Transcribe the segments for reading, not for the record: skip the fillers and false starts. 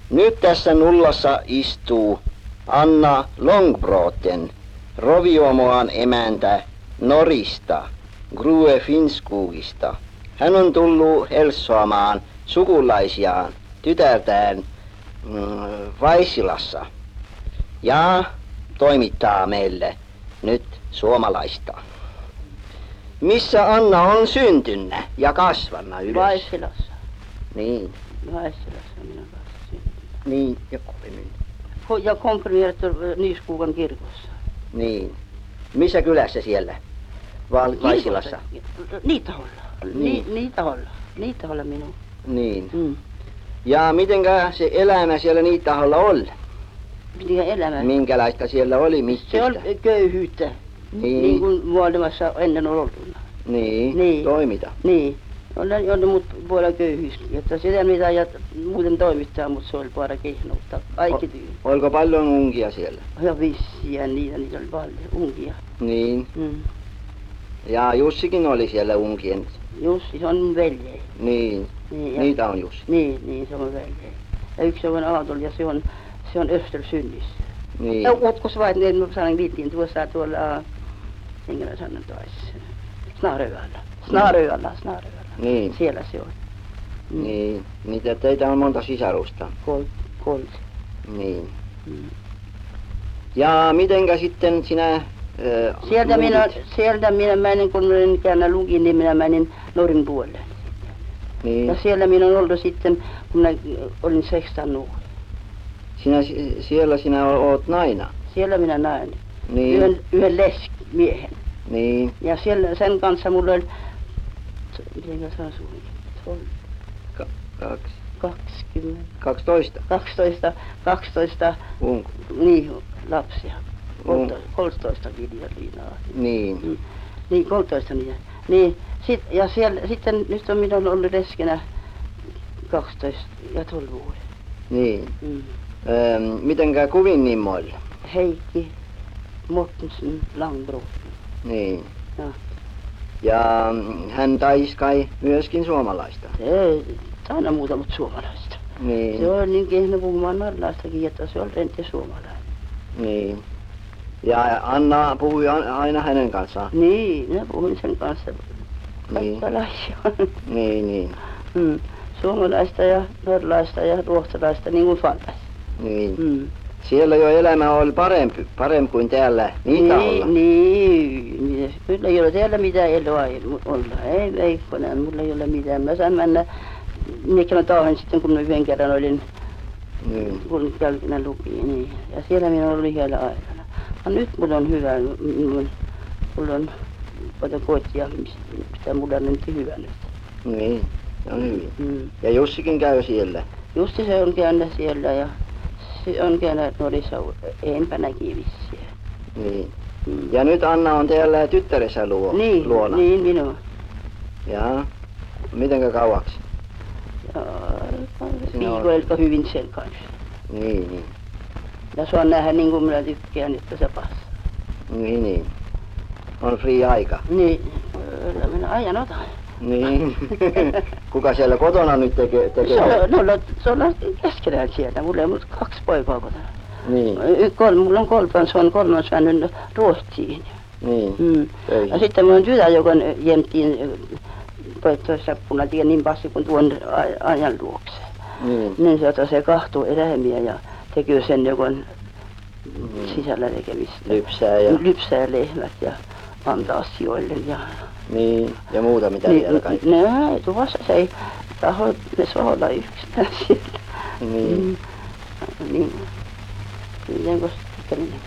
Nyt tässä nullassa istuu Anna Longbroten, Roviomoan emäntä Norista, Grue Finskugista. Hän on tullut helsoamaan sukulaisiaan tytärtään Vaisilassa ja toimittaa meille nyt suomalaista. Missä Anna on syntynyt ja kasvanut ylös? Vaisilassa. Niin. Vaisilassa minä kasvasin. Niin, Ja komprimeerattu Niiskuukan kirkossa. Niin. Missä kylässä siellä? Vaisilassa? Niitaholla. Niin. Niitaholla minun. Niin. Mm. Ja mitenkä se elämä siellä Niitaholla oli? Mitenkä elämä? Minkälaista siellä oli mittystä? Se oli köyhyyttä. Niin kuin maailmassa ennen on ollut. Niin. Toimita. Niin. On mut puolella köyhyys, että sitä mitä ja muuten toimittaa, mutta se oli puolella kehnoutta. Kaikki tyyli. Oliko paljon unkia siellä? Ja vissiä niitä oli paljon unkia. Niin. Mm. Ja Jussikin oli siellä unkien. Jussi, se on mun veljeni. Niin. Niitä on Jussi. Niin, se on veljeni. Ja yksi on Aatolla ja se on Östersynnissä. Niin. Ja otkos vai, että mä sanon viittiin tuolla, enkä sanon taas, Snaröalla. Niin. Siellä se on. Mm. Niin. Niitä teitä on monta sisarusta. Kolme. Niin. Mm. Ja mitenkä sitten sinä Sieltä minä menin, kun minä käännä lukin, niin minä menin Norin puolelle. Niin. Ja siellä minä olen ollut sitten, kun minä olin 16 nuori. Siellä sinä oot naina? Siellä minä näin. Niin. Yhden leskimiehen. Niin. Ja siellä sen kanssa mulla oli, mitenkä se on suunnilleen? 20. 12. 12 niin, lapsia. 13 Liinaa. Niin. Niin, 13 niitä. Niin, sitten nyt on minä ollut leskenä 12 ja 12 vuoden. Niin. Mm. Mitenkä kuvin nimoilla? Heikki Mortensen Langbro. Niin. Ja. Ja hän taisi kai myöskin suomalaista? Ei, aina muuta, mutta suomalaista. Niin. Se oli niin kehno puhumaan norjalaistakin, että se oli rente suomalainen. Niin. Ja Anna puhui aina hänen kanssaan? Niin, minä puhuin sen kanssa. Niin. Kaikkalaisia. Niin. Mm. Suomalaista ja norjalaista ja ruotsalaista, niin kuin fantas. Niin. Mm. Siellä jo elämä oli parempi kuin täällä Niitaholla. Niin. Kyllä ei ole täällä mitään eloa olla. Ei veikkonen, mulla ei ole mitään. Mä sain mennä, minkä mä tahdin sitten, kun mä yhden kerran olin, kun jälkeenä lukiin. Niin. Ja siellä minä olin yhdellä aikana. Nyt mulla on hyvä, mulla on kotia, mitä mulla on nyt hyvä nyt. Niin, se on hyvin. Mm. Ja Jussikin käy siellä? Jussi se on käynyt siellä ja se on käynyt Norissa empänä kivissä. Niin. Mm. Ja nyt Anna on täällä tyttäressä luona? Niin, minua. Jaa. Mitenkä kauaksi? Viikoilta hyvin sen kanssa. Niin. Ja se on nähdä niin kuin minä tykkään, että se passaa. Niin. On free aika. Niin, kyllä minä ajan otan. Niin. Kuka siellä kotona nyt tekee? Se on keskenään sieltä. Mulla ei mutta 2 poikaa kotona. Niin. Mulla on se on 3 mennyt Ruotsiin. Niin. Mm. Ja sitten mulla on tytär, joka jämtiin toisessa punatia niin passi kuin tuon ajan luokse. Niin se kahtuu eläimiä ja tekee sen, joka on sisällä tekemistä. Lypsää lehmät ja antaa sijoille ja... Niin, ja muuta mitä vielä kaikki. Ne, tuvassa se ei taho, ne saa olla yksistään siellä. Niin. Niin. Mitenko sitten minä?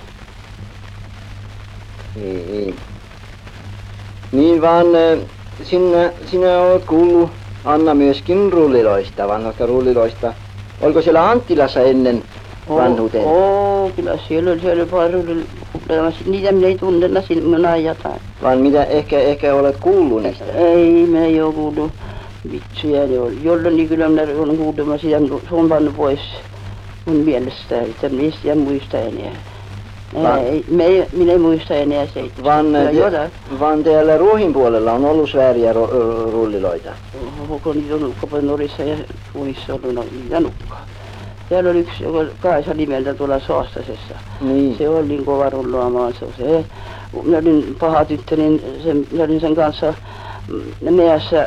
Niin vaan sinä olet kuullut Anna myöskin rulliloista, vanhoista rulliloista. Oliko siellä Anttilassa ennen vanhuuteen? Kyllä siellä oli paljon niitä minä ei tunnella sinä jotain. Vaan mitä ehkä olet kuullut niistä? Ei, minä ei ole kuullut vitsuja. Jolloin niin kyllä minä olen kuullut, mä sitä on pannut pois mun mielestä, että minä sitä muista enää. Minä ei muista enää se. Vaan täällä Ruohin puolella on ollut vääriä rulliloita. Onko niitä on Norissa ja Ruohissa ollut niitä nukkaa. Täällä oli yksi, joka Kaisa nimeltä tuolla Soostasessa. Niin. Se oli niin kova rullaamaan. Se, minä olin paha tyttö, niin minä olin sen kanssa meässä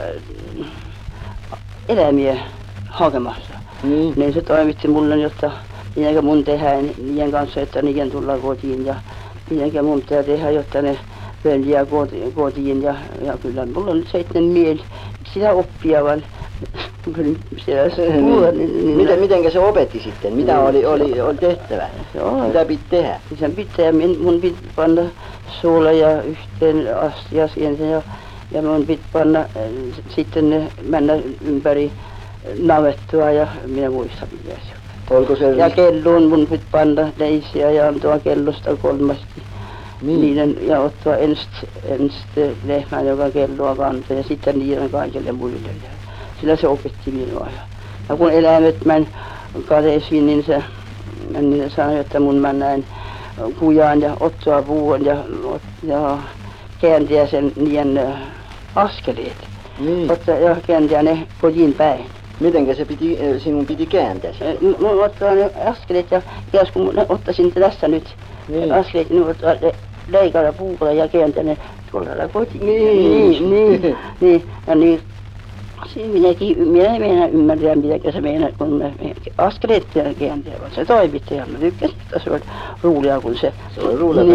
eläimiä hakemassa. Niin se toimitti mulle, jotta minäkä mun tehdään niiden kanssa, että niiden tullaan kotiin ja minäkä mun pitää tehdä, jotta ne pöljiä kotiin ja kyllä mulla on nyt 7 mieli sitä oppia, vaan siellä se Mitenkä se opetti sitten? Mitä oli tehtävä? Mitä piti tehdä? Sen pitää, mun piti panna suola ja yhteen astia siihen ja mun piti panna sitten ne mennä ympäri navettua ja minä muistan mitä se on. Oliko se Ja kelloon mun piti panna leisiä ja antaa kellosta 3 niiden ja ottaa ensin lehmän, joka kelloa kantoi ja sitten niiden kaikille muille. Sillä se opetti minua. Ja kun eläimet meni kateisiin, niin se sanoi, että mun mä näin kujaan ja ottaa puuhun ja kääntää sen niiden askeleet. Ja kääntää ne kotiin päin. Mitenkä sinun piti kääntää sitä? Mun ottaa ne askeleet ja kun ottaisin tässä nyt askeleet, niin ottaa leikalla puulla ja kääntää ne tuolla kotiin. Niin. Ja niin. Minä en ymmärrä, mitä se meinaa, kun mä askeleet kääntää, vaan se toimitti ja mä tykkäsin, että se oli ruulia, kun se... Se oli ruulia,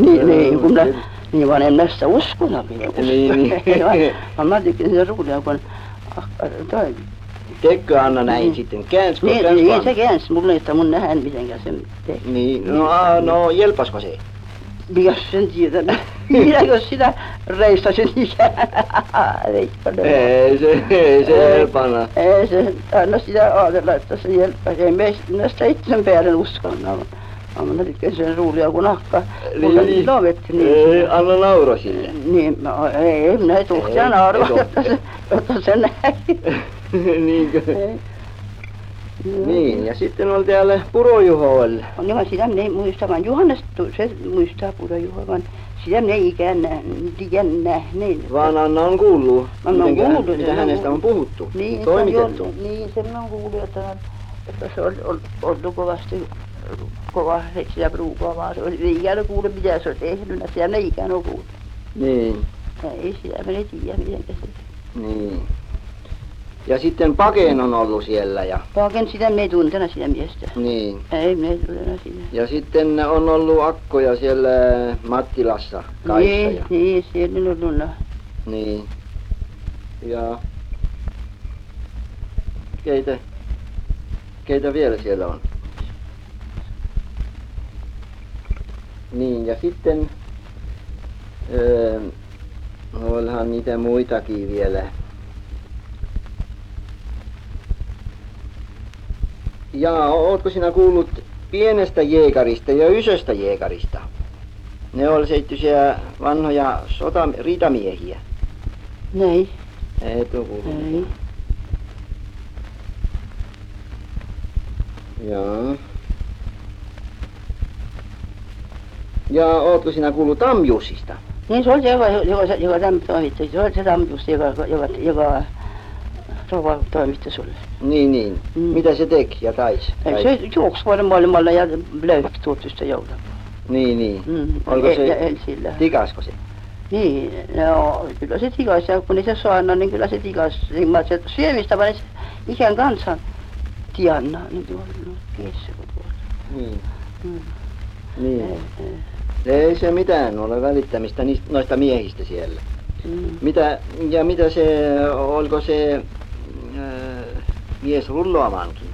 niin vaan en mä sitä uskonut minä vaan mä tykkäsin sitä ruulia, kun toimitti. Tekö Anna näin sitten? Käänsikö? Niin, se käänsi mulle, että mun nähdään mitenkään sen teki. Niin, no jelpasko se? Mikäs sen tiedä? Minäkö sitä reistasin ikään? Ei se jelpana. Ei se, anna sitä ajatella, että se jelpasi. Ei mä sitä itsen päälle uskonut. Mä tykkäsin sen ruulia kun akka. Niin. Ei, Anna nauro sille. Niin, ei, minä ei tuhtia naurua, jotta se näki. Niinkö? Niin, ja sitten oli täällä Puro-Juho oli. No sitä minä ei muista, vaan Juhannes se muistaa Puro-Juho, vaan sitä minä ei ikään nähnyt. Vaan Anna on kuullut, mitä hänestä on puhuttu, niin, toimitettu. Niin, sen on kuullut, että se on ollut kovasti kova sitä ruukaavaa. Se oli ikään kuullut, mitä se on tehnyt, sitä minä ikään ole kuullut. Niin. Ei sitä minä tiedä, miten se. Niin. Ja sitten Paken on ollut siellä ja... Paken sitä me ei tuntena sitä miestä. Niin. Ei me ei tuntena sitä. Ja sitten on ollut akkoja siellä Mattilassa, Kaissa ja... Niin, siellä on ollut. Niin. Ja... Keitä vielä siellä on? Niin, ja sitten... olihan niitä muitakin vielä. Jaa, ootko sinä kuullut pienestä jeekarista ja isosta jeekarista? Ne oli seittyisiä vanhoja riitamiehiä. Ei. Et oo kuullut. Ei. Jaa. Ja ootko sinä kuullut Tamjussista? Niin se oli se, joka toimitti. Se oli se Tamjussi, joka rouva toimitti sulle. Niin. Mitä se teki ja taisi? Se juoksi vuoden maailmalla ja löyhti tuotusta joulua. Niin. Oliko se, tikasko se? Niin, no kyllä se tikasi, ja kun ei se saanut, niin kyllä se tikasi. Se syömistä vaan se ikään kansan tianna, niin tuolla kiessä kun tuolla. Niin. Ei se mitään ole välittämistä noista miehistä siellä. Mitä se, oliko se mies rullaamankin?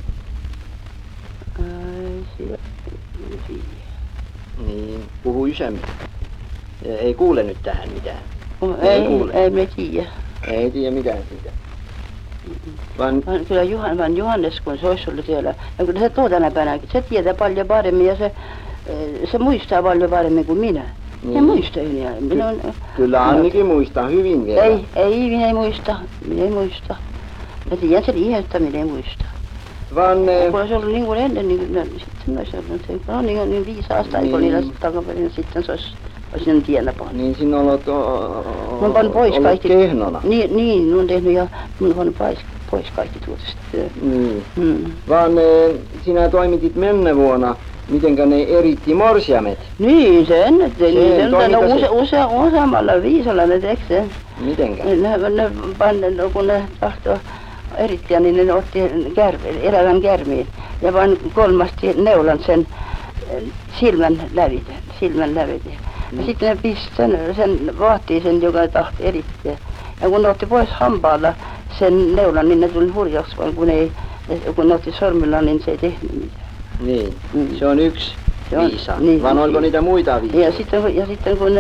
Niin, puhuu isämmin. Ei kuule nyt tähän mitään. Ei me tiedä. Ei tiedä mitään siitä. Vaan kyllä Johannes, kun se olisi ollut siellä, ja kyllä se tänä päivänäkin, se tietää paljon paremmin ja se muistaa paljon paremmin kuin minä. Niin. En muista enää. Kyllä Annikin muistaa hyvin vielä. Minä ei muista. Mä tiedän sen ihan, että minä ei muista. Vaan... Kun olisi ollut niin kuin ennen, niin sitten olisi ollut se, no niin viisaasta, eikö niillä takaperin, sitten se olisi sen tiellä pannut. Niin sinä olet Mä oon pannut pois kaikki. Kehnona. Niin, mä oon tehnyt ja mä oon pannut pois kaikki tuotosta. Niin. Vaan sinä toimitit mennä vuonna, mitenkä ne eritti morsiamet? Niin, se ennettiin. Sen Useammalla viisalla ne teki sen. Mitenkä? Kun ne tahtoo erittäin, niin ne otti elävän kärmiin ja vain kolmasti neulan sen silmän lävite. Ja sitten ne pisti sen vaattiin sen, joka tahti erittää. Ja kun ne otti pois hampaalla sen neulan, niin ne tuli hurjaksi, vaan kun ne otti sormilla, niin se ei tehnyt mitään. Niin, se on yksi viisa. Niin, vaan oliko niitä muita viisoja? Ja sitten kun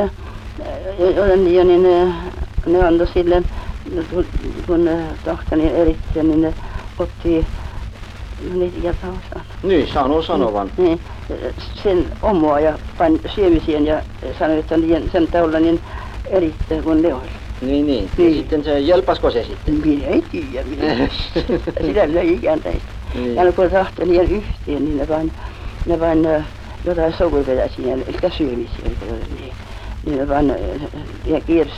ne antoi sille, kun ne tahtoi erittää, niin ne otti, niitä jätä Niin, sanovan. Niin, sen omoa ja pani syömiseen ja sanoi, että sen taula niin erittää kuin ne oli. Niin. Ja sitten se jelpasko se sitten? Minä ei tiedä, sitä löi ikään näistä. Niin. Ja kun tahtoi niiden yhteen, niin ne vain jotain sokuperäisiä, eli syömisiä. Niin ne vain ja kiersi.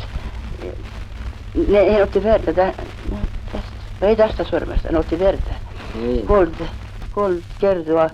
Ne otti verta tästä, ei tästä sormesta, ne otti verta. Niin. Kold kertoa,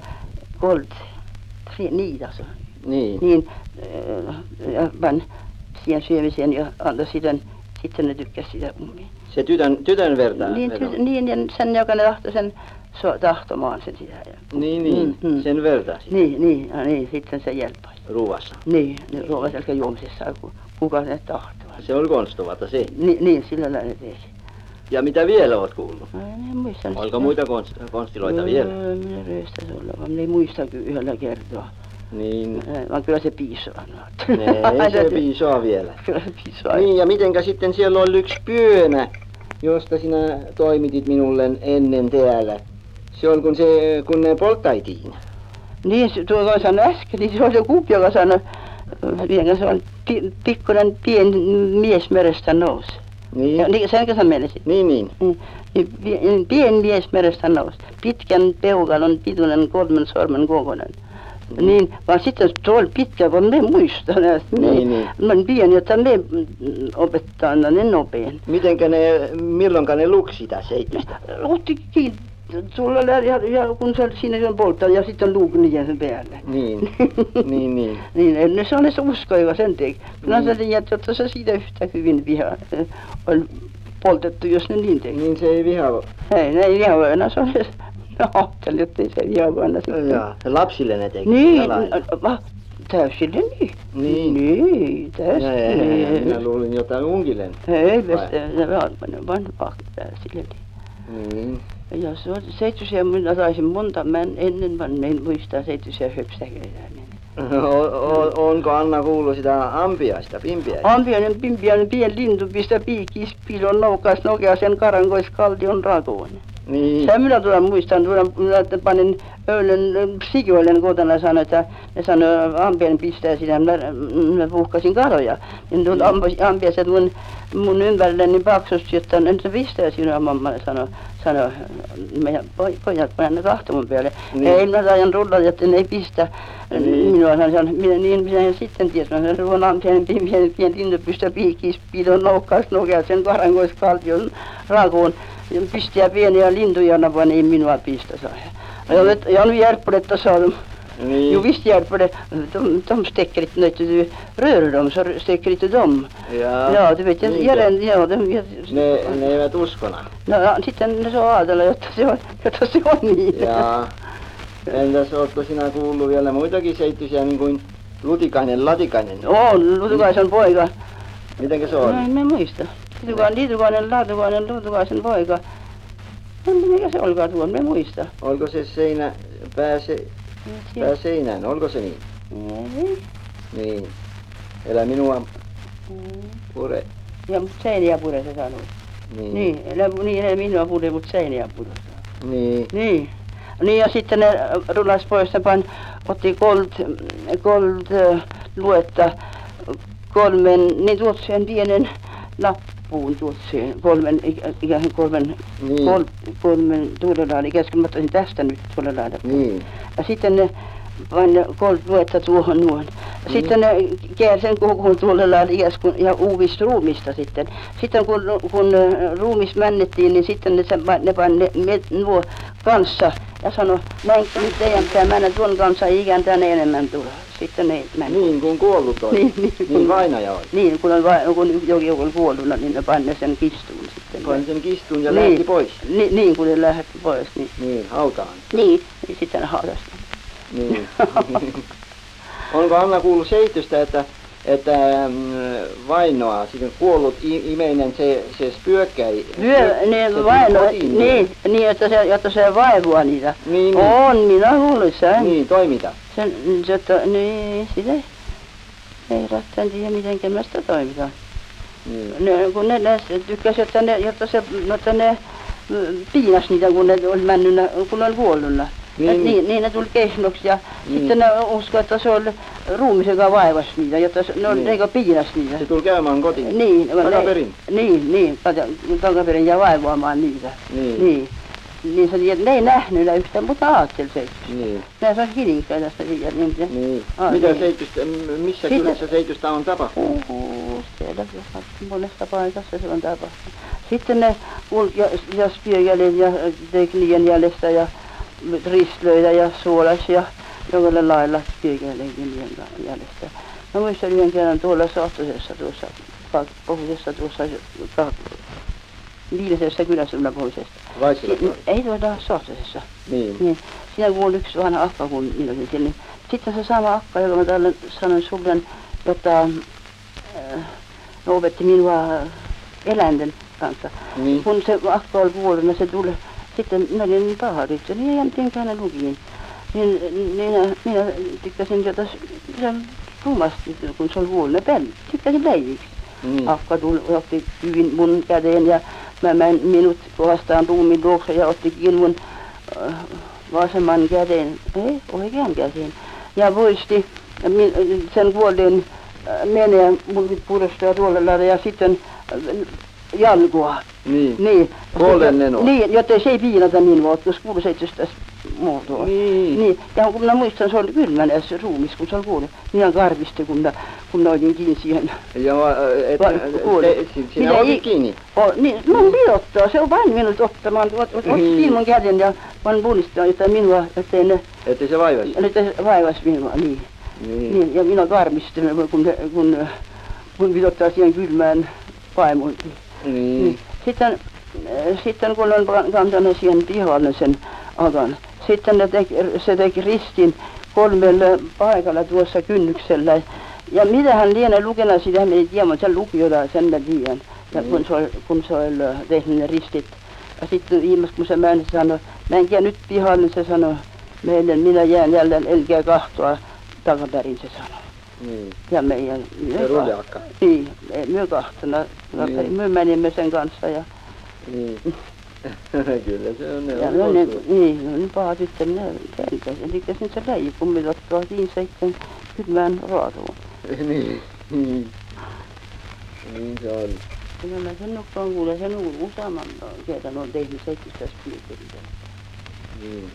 niitä se on. Niin, ja vain siihen syömiseen ja antoi sitten ne tykkäsi sitä ummia. Se tytön verta? Niin, ja sen joka ne tahtoi sen tahtomaan sen sitä. Niin, sen verta sitten. Niin, sitten se jelpai. Ruuassa? Niin, ruuassa eli juomisessa, kuka ne tahtoo. Se oli konstuvata se? Niin, sillä lailla teki. Ja mitä vielä olet kuullut? En muista. Oliko muita konstiloita vielä? Minä röystäisi olla, vaan minä ei muista yhdellä kertaa. Niin. Vaan kyllä se piisaa. Ei se piisaa vielä. Kyllä se piisaa. Niin, ja mitenkä sitten siellä oli yksi pyönä, josta sinä toimitit minulle ennen täällä. Se on kun ne polttaitiin. Niin, tuo sanoi äsken, niin se oli se kuppi, joka sanoi, se on pikkuinen pieni mies merestä nousi. Niin. Senkö sä menisit? Niin. Niin, pieni mies merestä nousi. Pitkän peukalon pituinen 3 sormen kokoinen. Niin, vaan sitten se oli pitkä, vaan me muistan. Niin. Mä olen pieni, että me opettaa ne nopein. Milloinka ne luki sitä seitystä? Otti kiinni tuolla ja kun se siinä on polttanut ja sitten luuki niiden sen päälle. Niin. Niin, se oli se usko, joka sen teki. Kyllä se tiedät, että se siitä yhtä hyvin vihaa oli poltettu, jos ne niin teki. Niin se ei vihaa. Ei, ne ei vihaa, enää se oli. Ajattelin, että ei se vihaa aina sitten. Jaa, lapsille ne teki. Niin, täysille niin. Niin, täysille. Minä luulin jotain unkille. Ei, vain täysille niin. Ja se on seittyisiä, minä saisin monta, mä ennen vaan en muista seittyisiä höpsäköitä. Onko Anna kuullut sitä ampiaista, pimpiäistä? Pimpiäinen pieni lintu pistää piikkiis piilon noukas nokeasen karankois kaltion rakoon. Niin. Se minä muistan, minä panin eilen sikiöiden kotona ja sanoin, että ne sanoi, ampiainen pistää sitä, minä puhkasin karoja. Niin tuon ampiaiset mun ympärilleni paksusti, että se pistää sinua, mamma sanoi meidän pojat panen ne kahtomun päälle. Niin. Ei, minä saajan rullata, että ne ei pistä minua, minä sitten tiedän, että tuon ampiainen pieni lintu pistää piikkiis piilon noukkaas nokeasen karankois kaltion rakoon. Pistää pieniä lintuja, vaan ei minua pistä saa. Ja nu hjälper detta, sa de. Niin. Jo visst hjälper det. De sticker inte när du rör dem så sticker inte de. Ja, du vet, ne eivät uskona. No, sitten ne saa ajatella, jotta se on niin. Jaa. Entäs ootko sinä kuullut vielä muitakin seittyisiä niin kuin Lutikainen, Latikainen? On, Lutikaisen poika. Mitenkä se on? No, en mä muista. Litukainen, Lutikaisen poika. Mikä se olkaa tuon, me muista. Oliko se pääseinään, oliko se niin? Ei. Niin. Elä minua pure. Ja mut seiniä pure se sanoi. Niin, elä minua pure, mut seiniä pure. Niin. Niin ja sitten ne rullas pois ja otti kolt luetta 3, niin tuotseen pienen nappuun tuotseen, 3 tuolla lailla, käsken mä toisin tästä nyt tuolla lailla. Niin. Ja sitten ne vain luetta tuohon. Sitten ne käärsen kokoon tuolla lailla ja uuvista ruumista sitten. Sitten kun ruumis männettiin, niin sitten ne pani nuo kanssa ja sanoi, näin nyt teidän pitää mennä tuon kanssa, ei ikään tänne enemmän tulla. Sitten ne meni. Niin, kun kuollut oli. Niin vainaja oli. Niin, kun jokin oli kuolluna, niin ne pani sen kistuun sitten. Pani sen kistuun ja lähti pois. Niin, kun ne lähti pois. Niin, hautaan. Niin, sitten ne hautasi. Niin. Onko Anna kuullut selitystä, että vainoa, sitten kuollut imeinen, se spyökkäi niin, että se vaivua niitä. Niin. On, minä luulen sen. Niin, toimita. Niin, sitä ei rattaan tiedä, miten mä sitä toimitaan. Niin. Kun ne tykkäsi, että ne piinas niitä, kun ne oli männynä, kun ne oli kuolluna. Niin ne tuli kehnoksi ja sitten ne uskoi, että se oli ruumis, joka vaivasi niitä, jotta ne oli eikä piinas niitä. Se tuli käymään kotiin. Niin. Takaperin. Niin, takaperin ja vaivoamaan niitä. Niin. Niin se ne ei nähnyt ne yhtään, mutta aatteli seitystä. Niin. Nämä saa hilinkää tästä siitä. Niin. Mitä seitystä, missä kylässä seitystä on tapahtunut? Siellä monessa paikassa se on tapahtunut. Sitten ne kulki ja spyöjäljet ja teki niiden jäljestä ja ristlöitä ja suolasi ja jokainen lailla spyöjäljekin niiden jäljestä. Mä muistan yhden kerran tuolla Sohtosessa tuossa, pohjoisessa tuossa, viidesessä kylässä tuolla pohjoisesta. Ei tuolla Sohtosessa. Niin. Siinä kuului yksi vanha akka, kun minä olin siellä. Sitten se sama akka, joka mä täällä sanoin sulle, jotta opetti minua eläinten kanssa. Niin. Kun se akka oli kuollut, se tuli, sitten minä olin niin paha tyttö, niin ei jäänyt ne lukiin. Minä tykkäsin jota rumasti, kun se oli kuollut, tykkäsin leiviksi. Akka tuli, otti hyvin mun käteen ja mä menen minut vastaan tuumin luokse ja otti kilmun vasemman käteen, ei oikean käteen. Ja muisti sen kuolleen menee mun puolestaan tuolla lailla ja sitten jalkoa. Niin. Kuolleen nenoa. Niin, jotta se ei piinata minua, jos kuului seitsemästä muotoa. Niin. Ja kun mä muistan, se oli kylmänä se ruumis, kun se oli kuollut. Minä karvisti, kun mä olin kiinni siihen. Joo, sinä olit kiinni? Niin, no minottaa, se on vain minut ottamaan. Otti mun käden ja vaan punistaa, jotta minua, ettei ne... Ettei se vaivasi? Että se vaivasi minua, niin. Ja minä karvistin, kun minottaa siihen kylmään paimuun. Niin. Sitten kun olen kantanut siihen pihalle sen akan, sitten se teki ristin 3 paikalla tuossa kynnyksellä. Ja mitä hän lienee lukenut, sitä hän ei tiedä, mutta se luki jotain, sen mä tiedän. Ja kun se oli tehnyt ne ristit. Ja sitten viimeksi kun se meni, se sanoi, menkää nyt pihalle, se sanoi meille, minä jään jälleen, älkää kahtoa takaperin, se sanoi. Niin. Ja meidän... Se rulliakka. Niin, me kahtona. Me menimme sen kanssa ja... Niin. Kyllä se on. Ja niin paha tyttö, minä pelkäsin. Eli se läji, kun me ottaa siinä sitten kylmään raatuun. Niin se on. Kyllä mä sen nukkaan kuulen, sen on useamman kerran on tehnyt 7 piirteitä. Niin.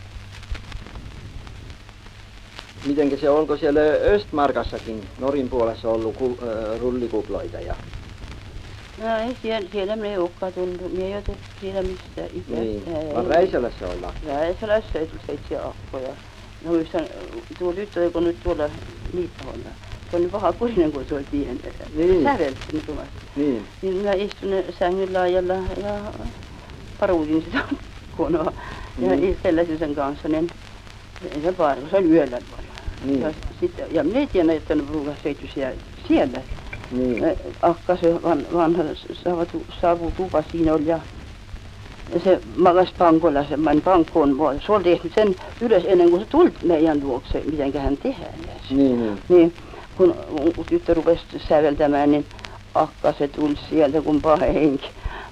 Mitenkä se, onko siellä Östmarkassakin, Norin puolessa ollut rullikuploita ja... No ei, siellä me ei olekaan tullut, me ei ole tullut siellä missään itse. Niin, vaan Räisälässä ollaan. Räisälässä ei tullut 7 akkoja. No muistan, tuo tyttö, kun nyt tuolla Niittahonna, se on niin paha kurinen, kun se oli pieni. Sävelti niin kovasti. Niin mä istun sängyn laajalla ja paruutin sitä konoa. Ja sellaisen sen kanssa, niin se paljon, se oli yöllä paljon. Ja minä ei tiedä, että ne ruukas seitty siellä. Akka se vanha savutupa siinä oli ja se makas pankolla, se meni pankkoon. Se oli tehnyt sen ylös ennen kuin se tuli meidän luokse, mitenköhän tehdään. Niin, kun tyttö rupesi säveltämään, niin akka se tuli sieltä kuin paha henki.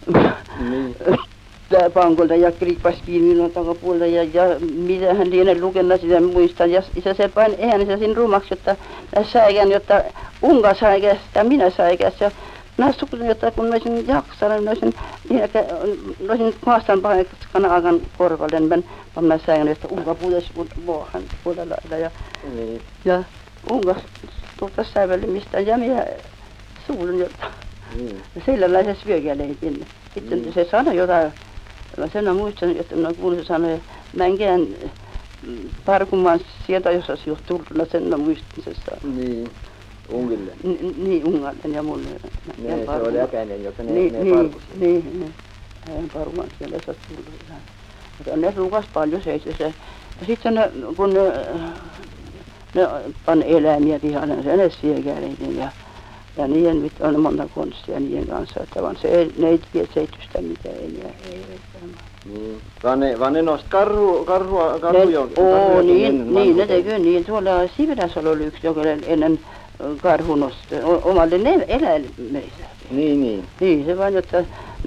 Pankolta ja kriippasi kiinni minun takapuolta ja mitä hän lienee lukenut sitä muistan. Ja se paini äänensä siinä rumaksi, jotta säikän, jotta unka säikäs ja minä säikäs. Ja mä sukutin, jotta kun mä olisin jaksanut, mä olisin maastan paikkaan akan korvalle, niin mä säikän, jotta unka puhuisi vuohan puolella. Ja Unkas tuolta säivälimistä ja minä suulun jotain. Niin. Sellaisessa vyökäleitin. Sitten se sanoi jotain, sen muistan, että minä kuulin, se sanoi, mä enkään parkumaan sieltä, jos olisi jo tullut, sen mä muistin se sanoi. Niin, Ungille. Niin, Ungalle ja mulle. Ne, se oli äkäinen, joka ne parkusi. Niin. Hän parkumaan sieltä, jos olisi tullut. Mutta ne ruukas paljon seisessä. Ja sitten kun ne pan eläimiä pihalle, se edes vyökäleitin ja niiden on monta konstia niiden kanssa, että vaan ne ei tiedä seitystä mitään enää. Ei niin. Vaan ne nosti karhua niin, ne tekee niin. Tuolla Siverässä oli yksi, joka ennen karhu nosti omalle eläimensä. Niin. Niin, se vaan, jotta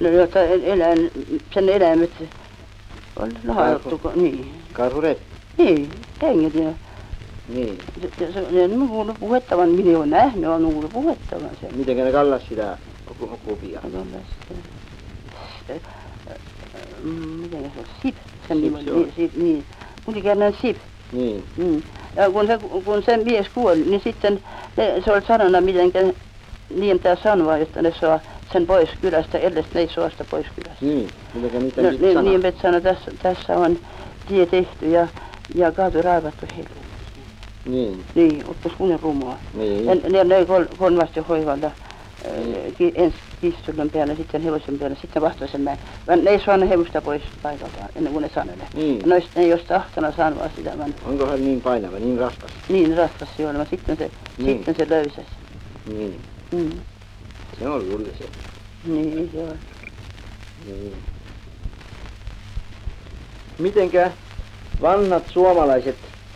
sen eläimet on lahdattu. Niin. Karhu repi. Niin, henget ja... Niin. En kuullut puhettavan, minä olen nähnyt, olen kuullut puhettavan sen. Mitenkä ne kallas sitä kupia? Mitenkä se on? Sip. Sen nimi on. Niin. Musikernan Sip. Niin. Ja kun se mies kuoli, niin sitten se oli sanona, mitenkä niin pitää sanoa, että ne saa sen pois kylästä, ellei ne ei saa sitä pois kylästä. Niin, mitenkä niitä piti sanoa? Niin pitää sanoa, tässä on tie tehty ja kaatu raivattu heille. Niin, ottaisi kunnen rumaa. Niin. Ne kolmasti hoivalla ensin kistullon päällä, sitten hevosen päällä, sitten vahtoisen mäen. Ne ei saanut hevosta pois paikaltaan ennen kuin ne sanoi ne. Niin. Ne ei olisi tahtona sanoa sitä, vaan... Onko hän niin painava, niin raskas? Niin raskas se oli, sitten se löysäsi. Niin. Mm. Se on julli se. Niin, se on. Niin. Mitenkä vanhat suomalaiset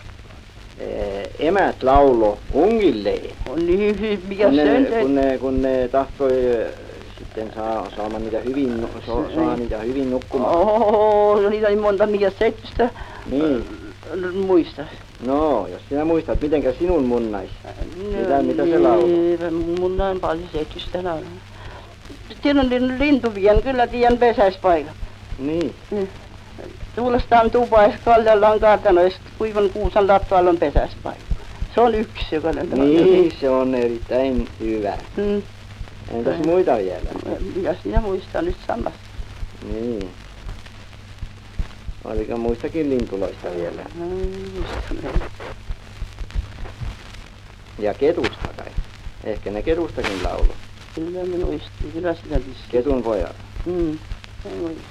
emät laulo ungilleen? On niin, mikä sen kun ne tahtoi sitten saamaan niitä hyvin nukkumaan. Niitä oli monta, mikä seitsemästä muista. No, jos sinä muistat, mitenkä sinun munnais? Mitä se laulaa? Munnain paljon seitsemästä laulaa. Siinä on lintuvien, kyllä tiedän pesäispaikat. Niin. Tuulestaan tupais, Kaljalla on kartanoista, kuivan kuusan latvaalla on pesäispaikka. Se on yksi, joka on. Niin, se on erittäin hyvä. Entäs muita vielä? Ja sinä muistaa nyt samasta. Niin. Oliko muistakin lintuloista vielä? Muistan. Ja ketusta kai. Ehkä ne ketustakin laulu. Kyllä minä muistin, kyllä sitä vissi. Ketun pojat. Se muistin.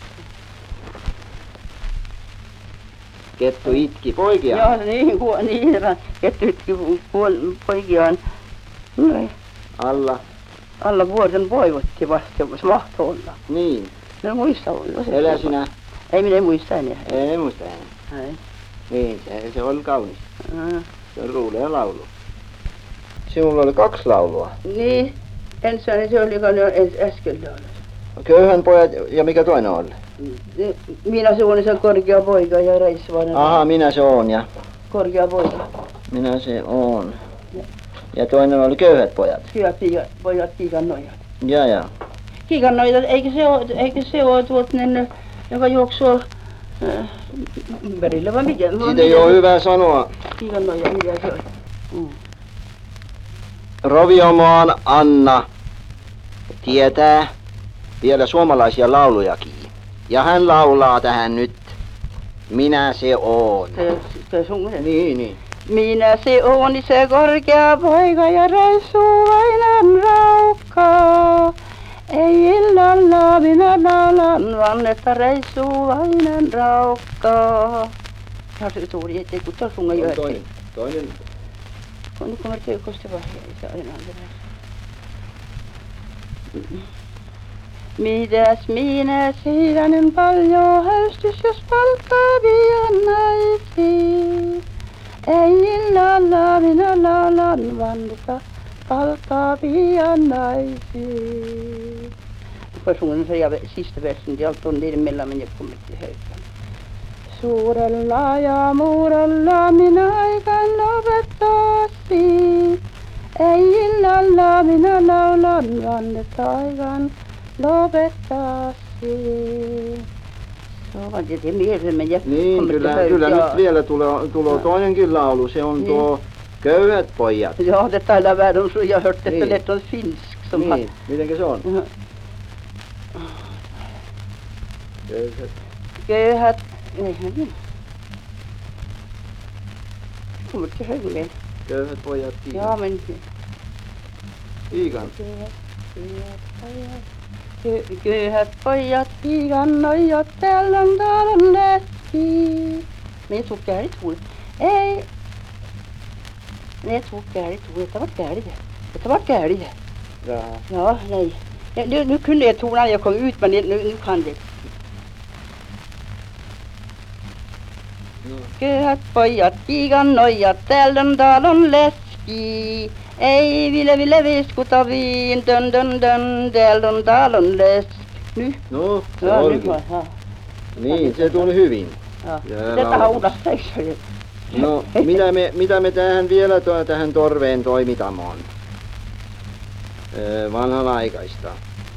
Kettu itki poikia. Joo, niin, kettu itki poikiaan. Noin. Alla vuoden voivotti vasta, se mahtoi olla. Niin. Minä muistan. Elä sinä? Ei minä muista enää. Ei muista enää. Ei. Niin, se oli kaunis. Se on ruulea laulu. Sinulla oli 2 laulua. Niin. Ensimmäinen se oli, joka äsken laulasi. Köyhän pojat ja mikä toinen oli? Minä se on se korkea poika ja reissuvainen. Aha, minä se on ja... Korkea poika. Minä se on. Ja toinen oli köyhät pojat. Hyvät pojat, kiikannojat. Ja. Kiikannojat, eikö se ole tuolta joka juoksuu ympärillä vai mikä? Siitä ei ole hyvä sanoa. Kiikannoja, mikä se on? Roviomaan Anna tietää vielä suomalaisia laulujakin. Ja hän laulaa tähän nyt. Minä se oon. Se sun Niin. Minä se oon se korkea poika ja reissuvainen raukka. Ei illalla minä laulan, vaan että reissuvainen raukka. Ja se tuli, ettei kun tuossa sunga jo. Toinen. Kun mä tein koste vahjaa, aina mitäs minä siirränen paljon häystys, jos palkkaa pian naisiin. Ei illalla minä laulan, vannuta palkkaa pian naisiin. Kun sungan se ja sista versin, ja on niiden meillä meni kummittiin heikkään. Suurella ja muurella minä aikaan lopettaisin. Ei illalla minä laulan, vannetta aikaan lopettaisin. Se on tietenkin mielemme ja... Niin, kyllä nyt vielä tulee toinenkin laulu. Se on tuo Köyhät pojat. Ja, det talar världen så jag har hört det Niin. för lätt on finsk som Niin, mitenkä se on? Ja. Köyhät. Köyhät, eihän niin. Kommer inte ihåg mer. Köyhät pojat. Ja, men Iikan. köyhät pojat piikannoijat tällön talon läski. Men jag tror Gärligt ord. Ei. Nej, jag tror Gärligt ord. Det var Gärligt det. Det var Gärligt det. Jaha. Ja, nej. Ja, nu kunde jag tona när jag kom ut, men nu kan det. No. Köyhät pojat piikannoijat tällön talon läski. Ei ville viskuta viin, dön dön dön, tällön talon läsk. Nu. No, se Ja, olikin. nyt vaan, ja. Niin, se tuli hyvin. Ja. Ja Tätähän lauletus. uudasta, eikö se ole? No, mitä me tähän vielä tähän torveen toimitamaan? Vanhanaikaista.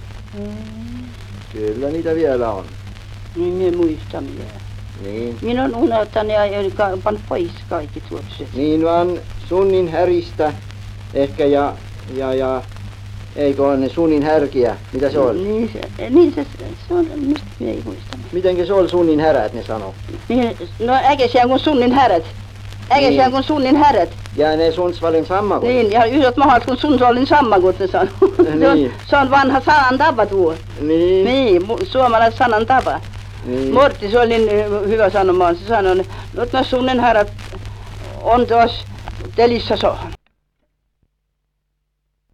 Kyllä niitä vielä on. Niin minä muistan vielä. Niin. Minä olen unohtanut ja pannut pois kaikki tuokset. Niin vaan sunnin häristä ehkä ja eikö ole ne sunnin härkiä? Mitä se oli? Niin se on, mistä minä ei muista. Mitenkä se oli sunnin härät, ne sanoo? Niin, no äkäisiä kuin sunnin härät. Äkäisiä Niin. kuin sunnin härät. Ja ne Sundsvallin sammakot. Niin, ja yhdet mahat kuin Sundsvallin sammakot ne sanoo. Niin. Se on vanha sanan tapa tuo. Niin. Niin, suomalainen sanan tapa. Niin. Mortti, se oli niin hyvä sanomaan. Se sanoi, että no sunnin härät on tuossa telissä sohan.